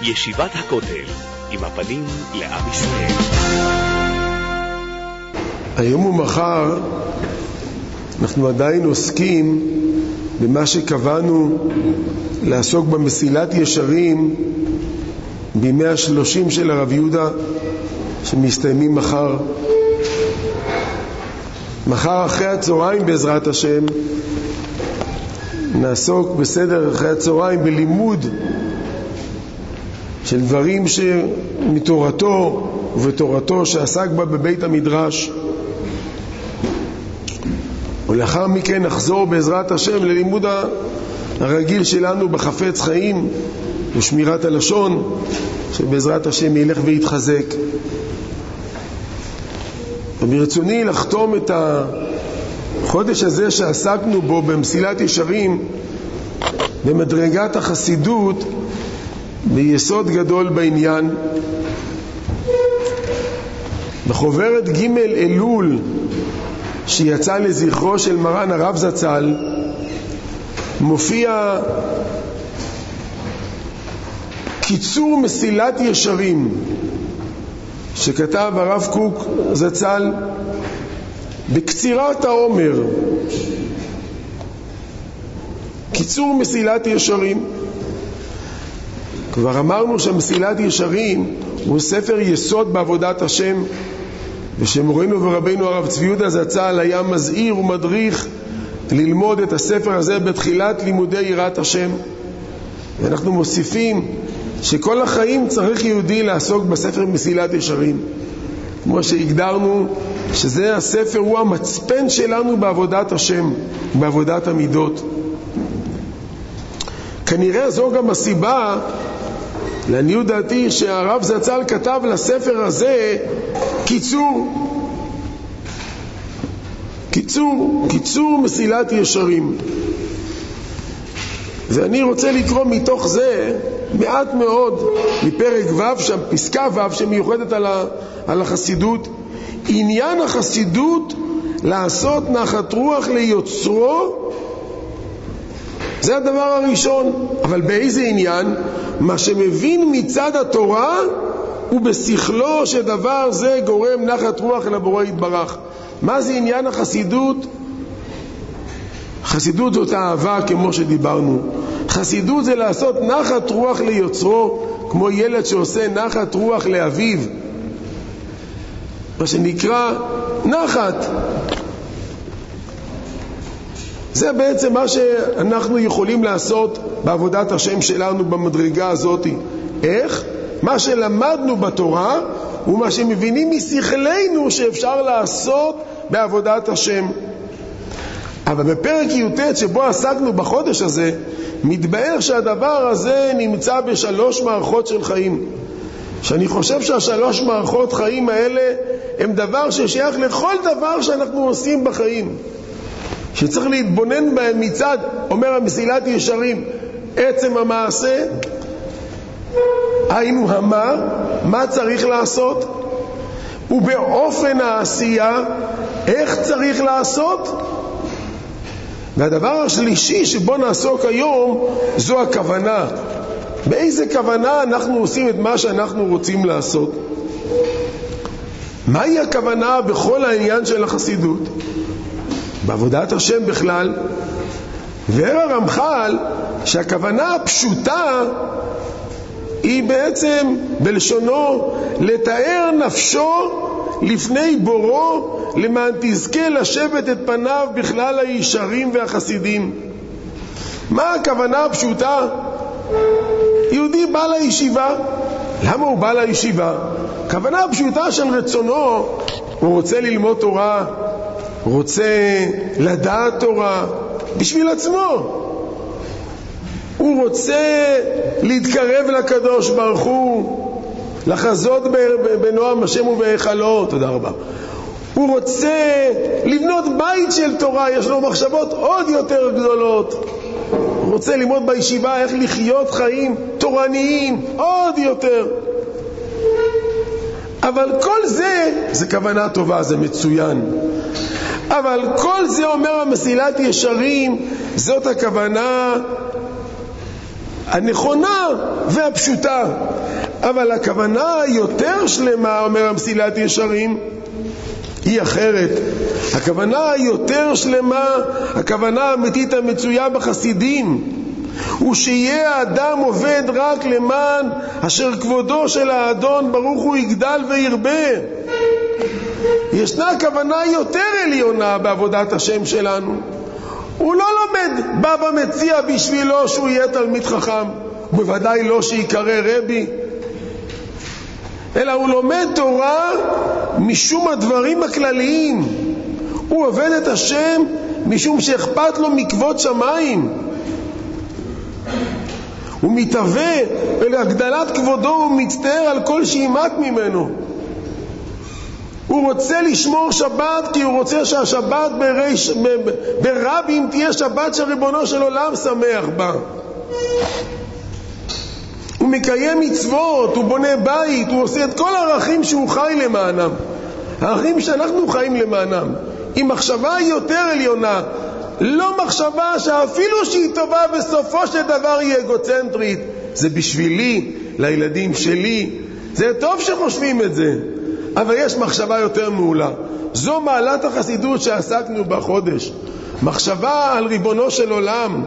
ישיבת הכותל, עם הפנים לעם ישראל. היום ומחר אנחנו עדיין עוסקים במה שקבענו לעסוק במסילת ישרים בימי ה-30 של הרב יהודה שמסתיימים מחר אחרי הצהריים בעזרת השם נעסוק בסדר אחרי הצהריים בלימוד של דברים שמתורתו ובתורתו שעסק בה בבית המדרש, ולאחר מכן נחזור בעזרת השם ללימוד הרגיל שלנו בחפץ חיים ושמירת הלשון, שבעזרת השם ילך ויתחזק. וברצוני לחתום את החודש הזה שעסקנו בו במסילת ישרים במדרגת החסידות ביסוד גדול בעניין. בחוברת ג' אלול שיצא לזכרו של מרן הרב זצ"ל מופיע קיצור מסילת ישרים שכתב הרב קוק זצ"ל בקצירת העומר. קיצור מסילת ישרים, כבר אמרנו שמסילת ישרים הוא ספר יסוד בעבודת השם, ושמורנו ורבינו הרב צבי יהודה זצ"ל היה מזהיר ומדריך ללמוד את הספר הזה בתחילת לימודי יראת השם. ואנחנו מוסיפים שכל החיים צריך יהודי לעסוק בספר מסילת ישרים, כמו שהגדרנו שזה הספר, הוא המצפן שלנו בעבודת השם, בעבודת המידות. כנראה זו גם הסיבה, לעניות דעתי, שהרב זצ"ל כתב לספר הזה קיצור מסילת ישרים. ואני רוצה לקרוא מתוך זה מעט מאוד מפרק ו', שם פסקה ו' שמיוחדת על החסידות. עניין החסידות לעשות נחת רוח ליוצרו, זה הדבר הראשון. אבל באיזה עניין? מה שמבין מצד התורה ובשכלו שדבר זה גורם נחת רוח לבורא יתברך. מה זה עניין החסידות? חסידות זאת אהבה, כמו שדיברנו. חסידות זה לעשות נחת רוח ליוצרו, כמו ילד שעושה נחת רוח לאביו, מה שנקרא נחת. זה בעצם מה שאנחנו יכולים לעשות בעבודת השם שלנו במדרגה הזאת. איך? מה שלמדנו בתורה ומה שמבינים משכלנו שאפשר לעשות בעבודת השם. אבל בפרק י"ט שבו עסקנו בחודש הזה, מתבאר שהדבר הזה נמצא בשלוש מערכות של חיים, שאני חושב שהשלוש מערכות חיים האלה הם דבר ששייך לכל דבר שאנחנו עושים בחיים, שצריך להתבונן בהם מצד, אומר המסילת ישרים, עצם המעשה, היינו מה צריך לעשות, ובאופן העשייה, איך צריך לעשות. והדבר השלישי שבו נעסוק היום זו הכוונה. באיזה כוונה אנחנו עושים את מה שאנחנו רוצים לעשות? מהי הכוונה בכל העניין של החסידות? בעבודת השם בכלל. והרב הרמח"ל שהכוונה הפשוטה היא בעצם בלשונו לתאר נפשו לפני בורו למען תזכה לשבת את פניו בכלל הישרים והחסידים. מה הכוונה הפשוטה? יהודי בא לישיבה. למה הוא בא לישיבה? כוונה הפשוטה של רצונו, הוא רוצה ללמוד תורה, רוצה לדעת תורה בשביל עצמו, הוא רוצה להתקרב לקדוש ברוך הוא, לחזות בנועם השם ובהיכלו. תודה רבה. הוא רוצה לבנות בית של תורה, יש לו מחשבות עוד יותר גדולות, הוא רוצה ללמוד בישיבה איך לחיות חיים תורניים עוד יותר. אבל כל זה כוונה טובה, זה מצוין. אבל כל זה, אומר המסילת ישרים, זאת הכוונה הנכונה והפשוטה. אבל הכוונה היותר שלמה, אומר המסילת ישרים, היא אחרת. הכוונה היותר שלמה, הכוונה האמיתית המצויה בחסידים, הוא שיהיה האדם עובד רק למען אשר כבודו של האדון ברוך הוא יגדל וירבה. ישנה כוונה יותר עליונה בעבודת השם שלנו. הוא לא לומד בבא מציע בשבילו שהוא יהיה תלמיד חכם, בוודאי לא שיקרא רבי, אלא הוא לומד תורה משום הדברים הכלליים. הוא עובד את השם משום שאכפת לו מכבוד שמיים. הוא מתהווה ולהגדלת כבודו, הוא מצטער על כל שימת ממנו. הוא רוצה לשמור שבת כי הוא רוצה שהשבת ברבים תהיה שבת שריבונו של עולם שמח בה. הוא מקיים מצוות, הוא בונה בית, הוא עושה את כל הערכים שהוא חי למענם, הערכים שאנחנו חיים למענם, עם מחשבה יותר עליונה, לא מחשבה שאפילו שהיא טובה בסופו של דבר היא אגוצנטרית. זה בשבילי, לילדים שלי, זה טוב שחושבים את זה, אבל יש מחשבה יותר מעולה. זו מעלת החסידות שעסקנו בחודש, מחשבה על ריבונו של עולם.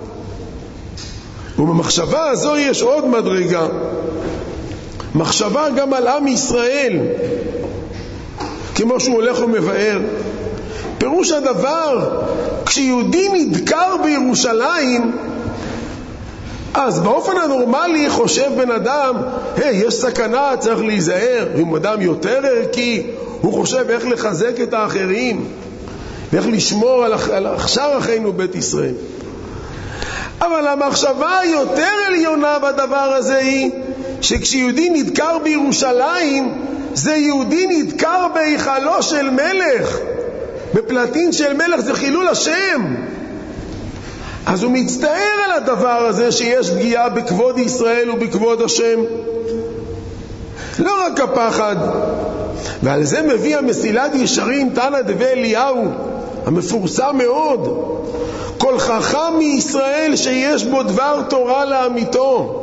ובמחשבה הזו יש עוד מדרגה, מחשבה גם על עם ישראל, כמו שהוא הולך ומבאר. פירוש הדבר, כשיהודי נדקר בירושלים, אז באופן הנורמלי חושב בן אדם, יש סכנה, צריך להיזהר. אם אדם יותר ערכי, הוא חושב איך לחזק את האחרים ואיך לשמור על שאר אחינו בית ישראל. אבל המחשבה היותר עליונה בדבר הזה היא שכשיהודי נדקר בירושלים, זה יהודי נדקר בהיכלו של מלך, בפלטין של מלך, זה חילול השם. אז הוא מצטער על הדבר הזה שיש פגיעה בכבוד ישראל ובכבוד השם. לא רק הפחד. ועל זה מביא המסילת ישרים תנא דבי אליהו המפורסם מאוד, כל חכם מישראל שיש בו דבר תורה לאמיתו.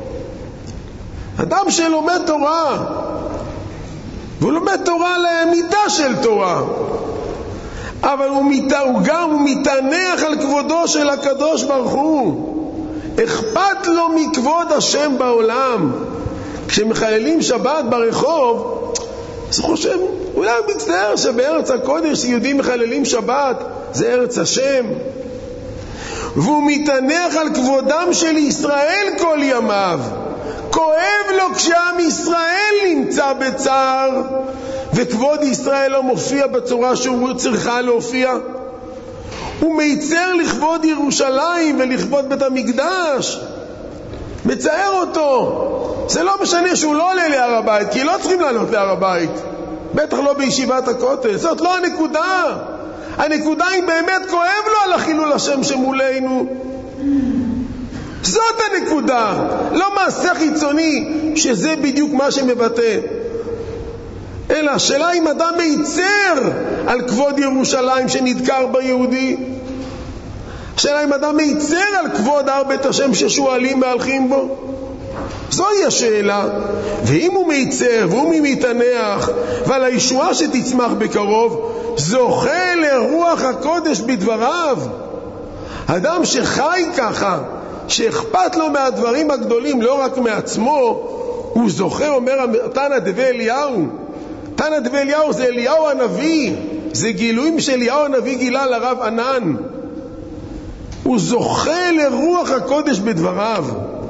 אדם שלומד תורה, והוא לומד תורה לאמיתה של תורה, אבל הוא מתענח על כבודו של הקדוש ברוך הוא, אכפת לו מכבוד השם בעולם. כשמחללים שבת ברחוב, אז הוא חושב, אולי הוא מצטער שבארץ הקודש יהודים מחללים שבת, זה ארץ השם. והוא מתענח על כבודם של ישראל כל ימיו. כואב לו כשעם ישראל נמצא בצער וכבוד ישראל לא מופיע בצורה שהוא צריכה להופיע. הוא מייצר לכבוד ירושלים ולכבוד בית המקדש, מצער אותו. זה לא משנה שהוא לא עולה להר הבית, כי לא צריכים לעלות להר הבית, בטח לא בישיבת הכותל. זאת לא הנקודה. הנקודה היא באמת כואב לו על החילול השם שמולנו. זאת הנקודה, לא מעשה חיצוני שזה בדיוק מה שמבטא, אלא השאלה אם אדם מייצר על כבוד ירושלים שנדקר ביהודי, השאלה אם אדם מייצר על כבוד הר בית השם ששואלים מהלכים בו. זוהי השאלה. ואם הוא מייצר והוא מתענח ועל הישועה שתצמח בקרוב, זוכה לרוח הקודש בדבריו. אדם שחי ככה, שאכפת לו מהדברים הגדולים, לא רק מעצמו, הוא זוכה, אומר תנא דבי אליהו. תנא דבי אליהו זה אליהו הנביא, זה גילויים שאליהו הנביא גילה לרב ענן. הוא זוכה לרוח הקודש בדבריו.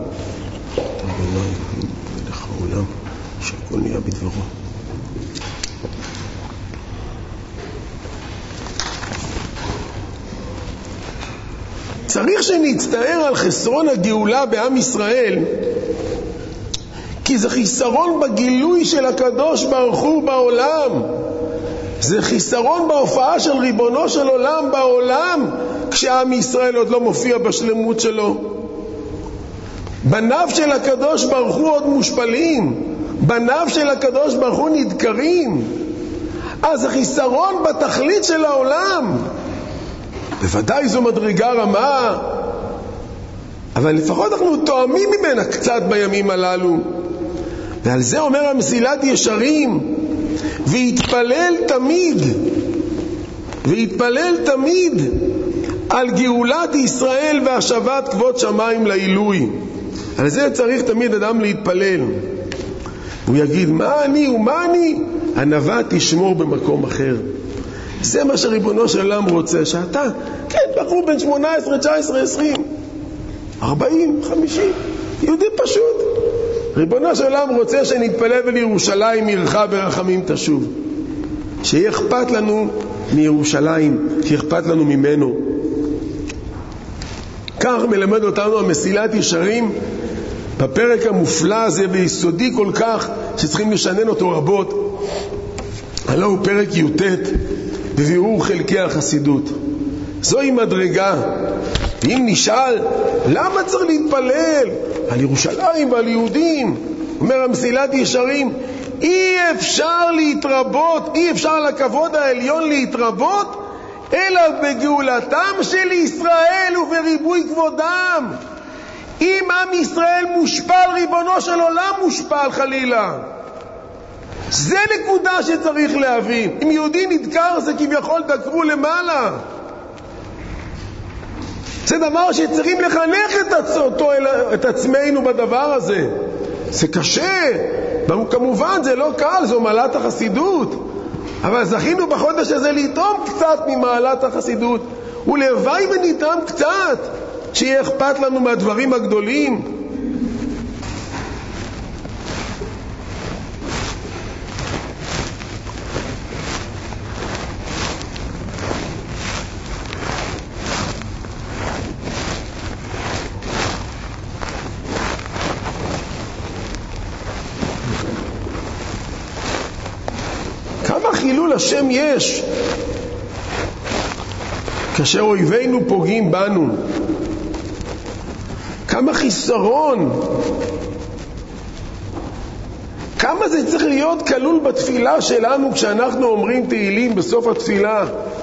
מלך העולם שהכל נהיה בדברו. צריך שנצטער על חסרון הגאולה בעם ישראל, כי זה חיסרון בגילוי של הקדוש ברוך הוא בעולם. זה חיסרון בהופעה של ריבונו של עולם בעולם, כשעם ישראל עוד לא מופיע בשלמות שלו. בניו של הקדוש ברוך הוא עוד מושפלים, בניו של הקדוש ברוך הוא נדקרים. אז זה חיסרון בתכלית של העולם. בוודאי זו מדרגה רמה, אבל לפחות אנחנו תואמים ממנה קצת בימים הללו. ועל זה אומר המסילת ישרים, והתפלל תמיד על גאולת ישראל והשבת כבוד שמיים לעילוי. על זה צריך תמיד אדם להתפלל. הוא יגיד, מה אני? הנבא תשמור במקום אחר. זה מה שריבונו של עולם רוצה, שאתה, כן, בחור בן 18, 19, 20, 40, 50, יהודי פשוט. ריבונו של עולם רוצה שנתפלל ולירושלים עירך ברחמים תשוב. שיהיה אכפת לנו מירושלים, שיהיה אכפת לנו ממנו. כך מלמד אותנו המסילת ישרים בפרק המופלא הזה ויסודי כל כך שצריכים לשנן אותו רבות. הלא הוא פרק י"ט בביאור חלקי החסידות. זוהי מדרגה. ואם נשאל למה צריך להתפלל על ירושלים ועל יהודים, אומר המסילת ישרים, אי אפשר להתרבות, אי אפשר לכבוד העליון להתרבות אלא בגאולתם של ישראל ובריבוי כבודם. אם עם ישראל מושפל, ריבונו של עולם מושפל חלילה. זה נקודה שצריך להבין. אם יהודי נדקר זה כביכול דקרו למעלה. זה דבר שצריכים לחנך את עצמנו בדבר הזה. זה קשה, כמובן זה לא קל, זו מעלת החסידות, אבל זכינו בחודש הזה לתרום קצת ממעלת החסידות, ולוואי ונתרום קצת שיהיה אכפת לנו מהדברים הגדולים. כמה חילול השם יש כאשר אויבינו פוגעים בנו. כמה חיסרון, כמה זה צריך להיות כלול בתפילה שלנו כשאנחנו אומרים תהילים בסוף התפילה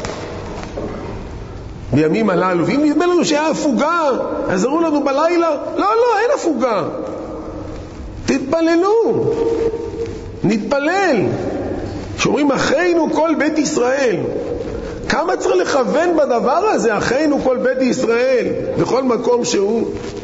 בימים הללו. ואם נדמה לנו שהיה הפוגה, אז אמרו לנו בלילה, לא, אין הפוגה, תתפללו, נתפלל. שאומרים אחינו כל בית ישראל, כמה צריך לכוון בדבר הזה, אחינו כל בית ישראל בכל מקום שהוא.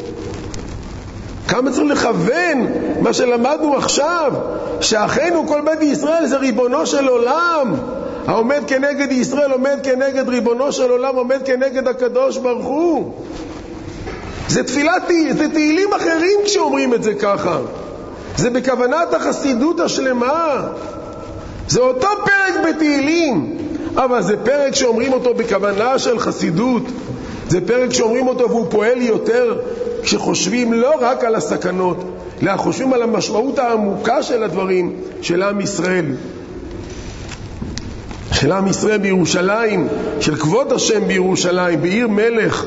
כמה צריך לכוון מה שלמדנו עכשיו, שאחינו כל בית ישראל זה ריבונו של עולם, העומד כנגד ישראל עומד כנגד ריבונו של עולם, עומד כנגד הקדוש ברוך הוא. זה זה תהילים אחרים כשאומרים את זה ככה, זה בכוונת החסידות השלמה. זה אותו פרק בתהילים, אבל זה פרק שאומרים אותו בכוונה של חסידות. זה פרק שאומרים אותו והוא פועל יותר כשחושבים לא רק על הסכנות, אלא חושבים על המשמעות העמוקה של הדברים של עם ישראל. של עם ישראל בירושלים, של כבוד השם בירושלים, בעיר מלך.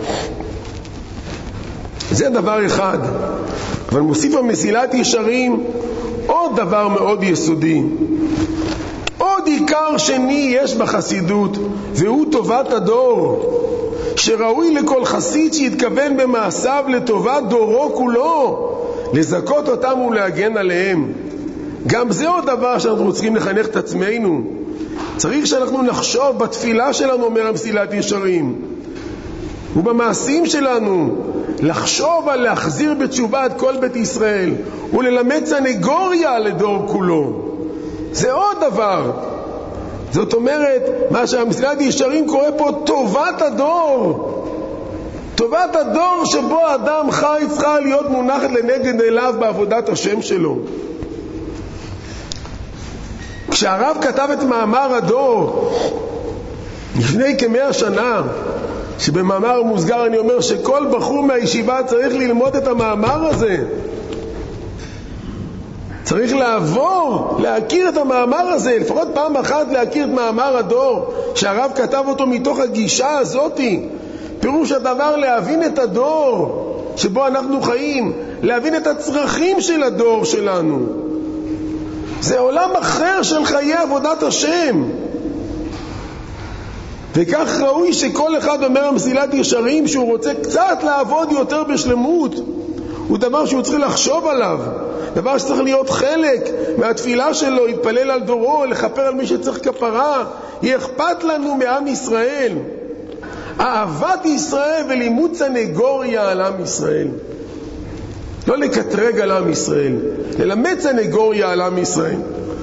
זה דבר אחד. אבל מוסיף המסילת ישרים עוד דבר מאוד יסודי. עוד עיקר שני יש בחסידות, והוא טובת הדור, שראוי לכל חסיד שיתכוון במעשיו לטובת דורו כולו, לזכות אותם ולהגן עליהם. גם זה עוד דבר שאנחנו צריכים לחנך את עצמנו. צריך שאנחנו נחשוב בתפילה שלנו, אומר המסילת ישרים, ובמעשים שלנו, לחשוב על להחזיר בתשובה את כל בית ישראל וללמד סנגוריה לדור כולו. זה עוד דבר. זאת אומרת, מה שהמסילת ישרים קורא פה טובת הדור. טובת הדור שבו אדם חי צריכה להיות מונחת לנגד אליו בעבודת השם שלו. כשהרב כתב את מאמר הדור לפני כ100 שנה, שבמאמר מוסגר אני אומר שכל בחור מהישיבה צריך ללמוד את המאמר הזה, צריך לעבור, להכיר את המאמר הזה, לפחות פעם אחת להכיר את מאמר הדור, שהרב כתב אותו מתוך הגישה הזאת. פירוש הדבר להבין את הדור שבו אנחנו חיים, להבין את הצרכים של הדור שלנו. זה עולם אחר של חיי עבודת השם. וכך ראוי שכל אחד אומר מסילת ישרים שהוא רוצה קצת לעבוד יותר בשלמות, הוא דבר שהוא צריך לחשוב עליו, דבר שצריך להיות חלק מהתפילה שלו, יתפלל על דורו, לחפר על מי שצריך כפרה. יהיה אכפת לנו מעם ישראל, אהבת ישראל ולימוד סנגוריה על עם ישראל, לא לקטרג על עם ישראל, ללמד סנגוריה על עם ישראל.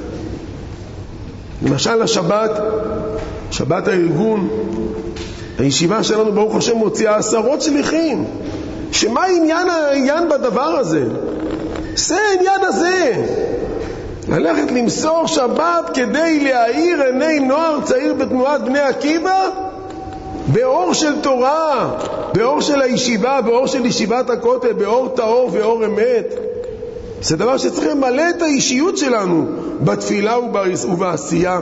למשל השבת, שבת הארגון, הישיבה שלנו ברוך השם מוציאה 10 שליחים. שמה העניין בדבר הזה? זה העניין הזה, ללכת למסור שבת כדי להאיר עיני נוער צעיר בתנועת בני עקיבא באור של תורה, באור של הישיבה, באור של ישיבת הכותל, באור טהור ואור אמת. זה דבר שצריך למלא את האישיות שלנו בתפילה ובעשייה.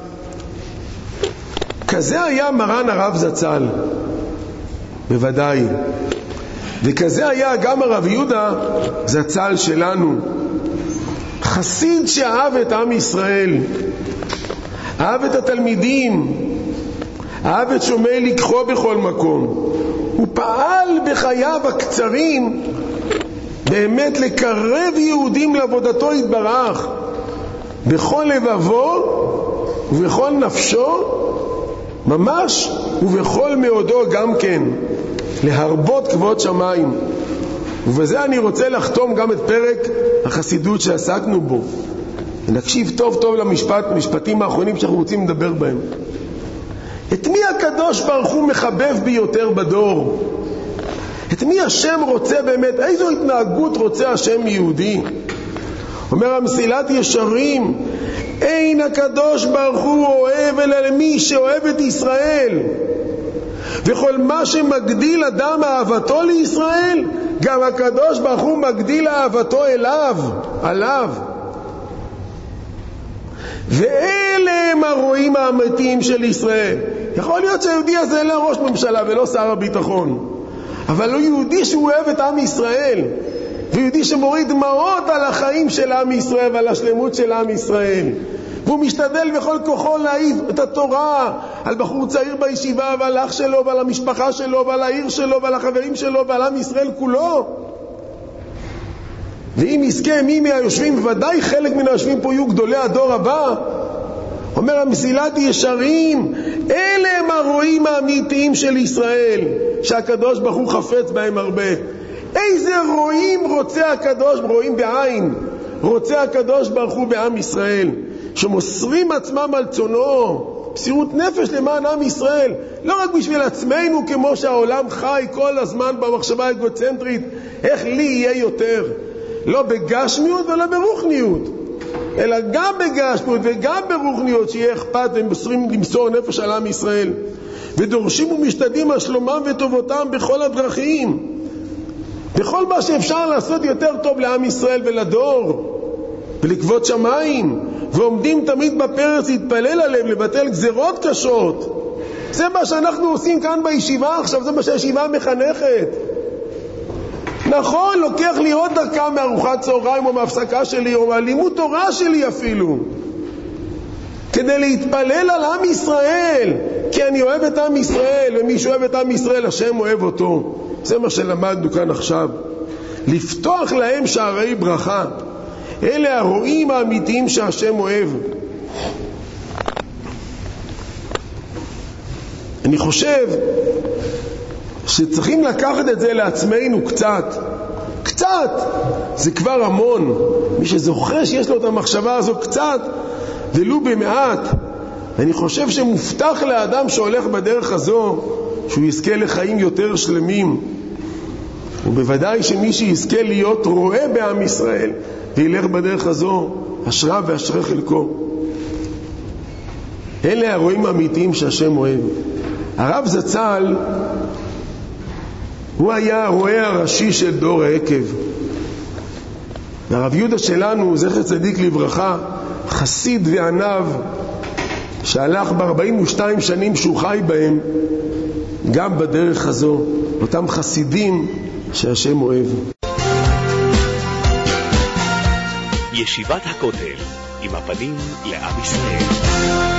כזה היה מרן הרב זצ"ל, בוודאי. וכזה היה גם הרב יהודה זצ"ל שלנו, חסיד שאהב את עם ישראל, אהב את התלמידים, אהב את שומעי לקחו בכל מקום. הוא פעל בחייו הקצרים באמת לקרב יהודים לעבודתו יתברך, בכל לבבו ובכל נפשו ממש, ובכל מאודו גם כן, להרבות כבוד שמיים. ובזה אני רוצה לחתום גם את פרק החסידות שעסקנו בו. ונקשיב טוב טוב למשפטים האחרונים שאנחנו רוצים לדבר בהם. את מי הקדוש ברוך הוא מחבב ביותר בדור? את מי השם רוצה באמת? איזו התנהגות רוצה השם מיהודי? אומר המסילת ישרים, אין הקדוש ברוך הוא אוהב אלא למי שאוהב את ישראל, וכל מה שמגדיל אדם אהבתו לישראל, גם הקדוש ברוך הוא מגדיל אהבתו עליו. ואלה הם הרועים האמיתיים של ישראל. יכול להיות שהיהודי הזה לא ראש ממשלה ולא שר הביטחון, אבל הוא יהודי שהוא אוהב את עם ישראל, ויהודי שמוריד דמעות על החיים של עם ישראל ועל השלמות של עם ישראל, והוא משתדל בכל כוחו להעיף את התורה על בחור צעיר בישיבה ועל אח שלו ועל המשפחה שלו ועל העיר שלו ועל החברים שלו ועל עם ישראל כולו. ואם יזכה מי מהיושבים, בוודאי חלק מן היושבים פה יהיו גדולי הדור הבא, אומר המסילת ישרים, אלה הם הרועים האמיתיים של ישראל, שהקדוש ברוך הוא חפץ בהם הרבה. איזה רועים רוצה הקדוש, רועים בעין, רוצה הקדוש ברוך הוא בעם ישראל, שמוסרים עצמם על צונו, מסירות נפש למען עם ישראל, לא רק בשביל עצמנו כמו שהעולם חי כל הזמן במחשבה האגוצנטרית, איך לי יהיה יותר, לא בגשמיות ולא ברוחניות, אלא גם בגשמיות וגם ברוחניות, שיהיה אכפת ומוסרים למסור נפש על עם ישראל, ודורשים ומשתדלים על שלומם וטובותם בכל הדרכים, בכל מה שאפשר לעשות יותר טוב לעם ישראל ולדור ולכבוד שמיים, ועומדים תמיד בפרץ להתפלל עליהם, לבטל גזירות קשות. זה מה שאנחנו עושים כאן בישיבה עכשיו, זה מה שהישיבה מחנכת. נכון, לוקח לי עוד דקה מארוחת צהריים או מהפסקה שלי או מהלימוד תורה שלי אפילו, כדי להתפלל על עם ישראל, כי אני אוהב את עם ישראל, ומי שאוהב את עם ישראל השם אוהב אותו. זה מה שלמדנו כאן עכשיו, לפתוח להם שערי ברכה. אלה הרועים האמיתיים שהשם אוהב. אני חושב שצריכים לקחת את זה לעצמנו קצת, זה כבר המון. מי שזוכר שיש לו את המחשבה הזו קצת ולו במעט, אני חושב שמובטח לאדם שהולך בדרך הזו שהוא יזכה לחיים יותר שלמים, ובוודאי שמי שיזכה להיות רואה בעם ישראל וילך בדרך הזו, אשרה ואשרה חלקו. אלה הרועים האמיתיים שהשם אוהב. הרב זצ"ל הוא היה הרועה הראשי של דור העקב, והרב יהודה שלנו זכר צדיק לברכה, חסיד וענב שהלך ב-42 שנים שהוא חי בהם גם בדרך הזו, אותם חסידים שהשם אוהב. ישיבת הכותל, עם הפנים לעם ישראל.